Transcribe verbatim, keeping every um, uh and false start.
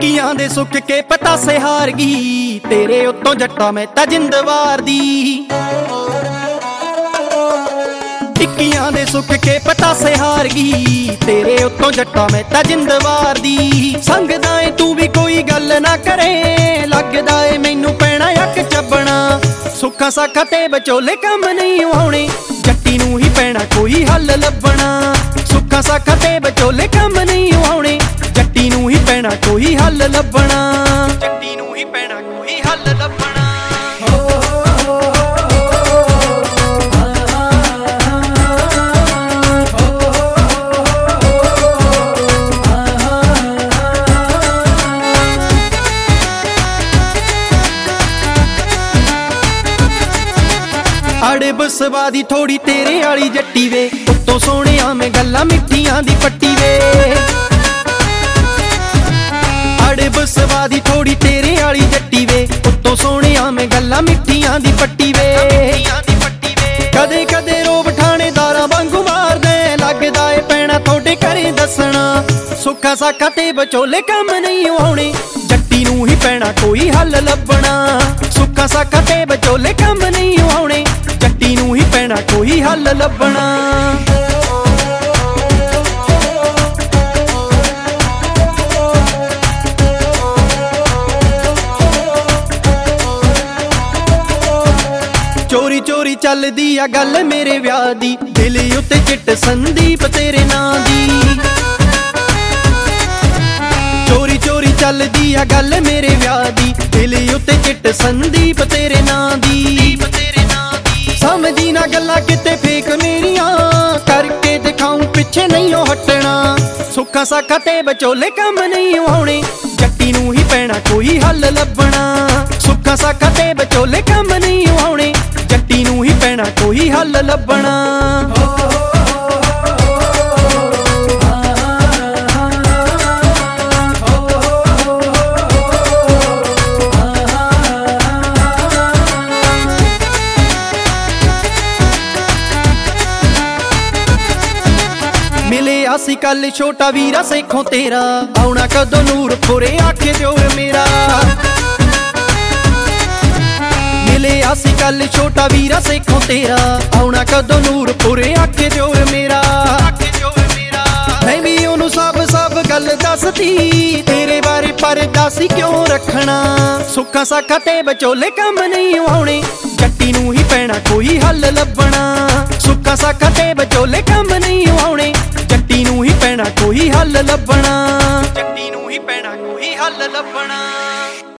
ਟਿੱਕੀਆਂ ਦੇ ਸੁੱਕ ਕੇ ਪਤਾਸੇ ਹਾਰ ਗਈ, ਤੇਰੇ ਉੱਤੋਂ ਜੱਟਾ ਮੈਂ ਤਾਂ ਜਿੰਦਵਾਰ ਦੀ। ਟਿੱਕੀਆਂ ਦੇ ਸੁੱਕ ਕੇ ਪਤਾਸੇ ਹਾਰ ਗਈ, ਤੇਰੇ ਉੱਤੋਂ ਜੱਟਾ ਮੈਂ ਤਾਂ ਜਿੰਦਵਾਰ ਦੀ। ਸੰਗਦਾ ਏ ਤੂੰ ਵੀ ਕੋਈ ਗੱਲ ਨਾ ਕਰੇ, ਲੱਗਦਾ ਏ ਮੈਨੂੰ ਪੈਣਾ ਅੱਕ ਚੱਬਣਾ। ਸੁੱਖਾਂ ਸਾਖਾਂ ਤੇ ਵਿਚੋਲੇ ਕੰਮ ਨਹੀਂ ਆਉਣੇ, ਜੱਟੀ ਨੂੰ ਹੀ ਪੈਣਾ ਕੋਈ ਹੱਲ ਲੱਭਣਾ। ਸੁੱਖਾਂ ਸਾਖਾਂ ਤੇ ਵਿਚੋਲੇ ਕੰਮ ਨਹੀਂ ਆਉਣੇ, ਜੱਟੀ ਨੂੰ ਹੀ ਪੈਣਾ ਕੋਈ ਹੱਲ ਲੱਭਣਾ। ਜੱਟੀ ਨੂੰ ਹੀ ਪੈਣਾ ਕੋਈ ਹੱਲ ਲੱਭਣਾ। ਅੜੇ ਬਸਵਾ ਦੀ ਥੋੜੀ ਤੇਰੇ ਵਾਲੀ ਜੱਟੀ ਵੇ, ਉੱਤੋਂ ਸੋਹਣਿਆ ਮੈਂ ਗੱਲਾਂ ਮਿੱਠੀਆਂ ਦੀ ਪੱਟੀ ਵੇ। ਅੜੇ ਬਸਵਾ ਦੀ ਥੋੜੀ ਤੇਰੇ ਵਾਲੀ ਜੱਟੀ ਵੇ, ਉੱਤੋਂ ਸੋਹਣਿਆ ਮੈਂ ਗੱਲਾਂ ਮਿੱਠੀਆਂ ਦੀ ਪੱਟੀ ਵੇ। ਕਦੇ ਕਦੇ ਰੋਬ ਠਾਣੇਦਾਰਾਂ ਵਾਂਗੂ ਮਾਰਦੇ, ਲੱਗਦਾ ਏ ਪੈਣਾ ਤੁਹਾਡੇ ਘਰੇ ਦੱਸਣਾ। ਸੁੱਖਾਂ ਸਾਖਾਂ ਤੇ ਵਿਚੋਲੇ ਕੰਮ ਨਹੀਂ ਆਉਣੇ, ਜੱਟੀ ਨੂੰ ਹੀ ਪੈਣਾ ਕੋਈ ਹੱਲ ਲੱਭਣਾ। ਸੁੱਖਾਂ ਸਾਖਾਂ ਤੇ ਵਿਚੋਲੇ ਕੰਮ ਨਹੀਂ ਆਉਣੇ, ਜੱਟੀ ਨੂੰ ਹੀ ਪੈਣਾ ਕੋਈ ਹੱਲ ਲੱਭਣਾ। ਚੋਰੀ ਚੋਰੀ ਚੱਲਦੀ ਆ ਗੱਲ ਮੇਰੇ ਵਿਆਹ ਦੀ, ਦਿਲ ਉੱਤੇ ਚਿੱਟ ਸੰਦੀਪ ਤੇਰੇ ਨਾਂ ਦੀ। ਚੋਰੀ ਚੋਰੀ ਚੱਲਦੀ ਆ ਗੱਲ ਮੇਰੇ ਵਿਆਹ ਦੀ, ਦਿਲ ਉੱਤੇ ਚਿੱਟ ਸੰਦੀਪ ਤੇਰੇ ਨਾਂ ਦੀ। ਸਮਝੀ ਨਾ ਗੱਲਾਂ ਕਿਤੇ ਫੇਕ ਮੇਰੀਆਂ, ਕਰਕੇ ਦਿਖਾਉਂ ਪਿੱਛੇ ਨਹੀਂ ਉਹ ਹਟਣਾ। ਸੁੱਖਾਂ ਸਾਖਾਂ ਤੇ ਵਿਚੋਲੇ ਕੰਮ ਨਹੀਂ ਆਉਣੇ, ਜੱਟੀ ਨੂੰ ਹੀ ਪੈਣਾ ਕੋਈ ਹੱਲ ਲੱਭਣਾ। ਸੁੱਖਾਂ ਸਾਖਾਂ ਤੇ ਵਿਚੋਲੇ ਕੰਮ ਨਹੀਂ ਆਉਣੇ, ਜੱਟੀ ਨੂੰ ਹੀ ਪੈਣਾ ਕੋਈ ਹੱਲ ਲੱਭਣਾ। ਮਿਲੇ ਅਸੀਂ ਕੱਲ ਛੋਟਾ ਵੀਰਾ ਸੇਖੋਂ ਤੇਰਾ, ਆਉਣਾ ਕਦੋਂ ਨੂਰਪੁਰੇ ਆਖੇ ਜੋਰ ਮੇਰਾ। ਮਿਲੇ ਅਸੀਂ ਕੱਲ ਛੋਟਾ ਵੀਰਾ ਸੇਖੋਂ ਤੇਰਾ, ਆਉਣਾ ਕਦੋਂ ਨੂਰਪੁਰੇ ਆਖੇ ਜੋਰ ਮੇਰਾ। ਮੈਂ ਵੀ ਉਹਨੂੰ ਸਭ ਸਭ ਗੱਲ ਦੱਸਦੀ, ਤੇਰੇ ਬਾਰੇ ਪਰਦਾ ਸੀ ਕਿਉਂ ਰੱਖਣਾ। ਸੁੱਖਾਂ ਸਾਖਾਂ ਤੇ ਵਿਚੋਲੇ ਕੰਮ ਨਹੀਂ ਆਉਣੇ, ਜੱਟੀ ਨੂੰ ਹੀ ਪੈਣਾ ਕੋਈ ਹੱਲ ਲੱਭਣਾ। ਸੁੱਖਾਂ ਸਾਖਾਂ ਤੇ ਵਿਚੋਲੇ ਕੰਮ ਨਹੀਂ ਆਉਣੇ, ਜੱਟੀ ਨੂੰ ਹੀ ਪੈਣਾ ਕੋਈ ਹੱਲ ਲੱਭਣਾ। ਜੱਟੀ ਨੂੰ ਹੀ ਪੈਣਾ ਕੋਈ ਹੱਲ ਲੱਭਣਾ।